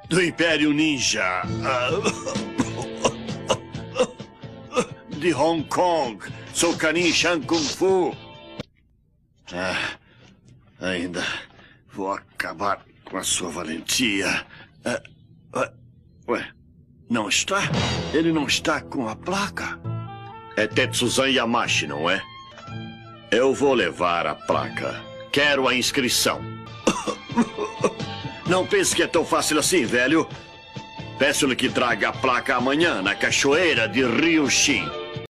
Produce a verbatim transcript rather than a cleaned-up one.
do Império Ninja. De Hong Kong. Sou Canin Shan Kung Fu. Ah, ainda vou acabar com a sua valentia. Ah, ah, ué, não está? Ele não está com a placa? É Tetsuzan Yamashi, não é? Eu vou levar a placa. Quero a inscrição. Não pense que é tão fácil assim, velho. Peço-lhe que traga a placa amanhã na cachoeira de Ryushin.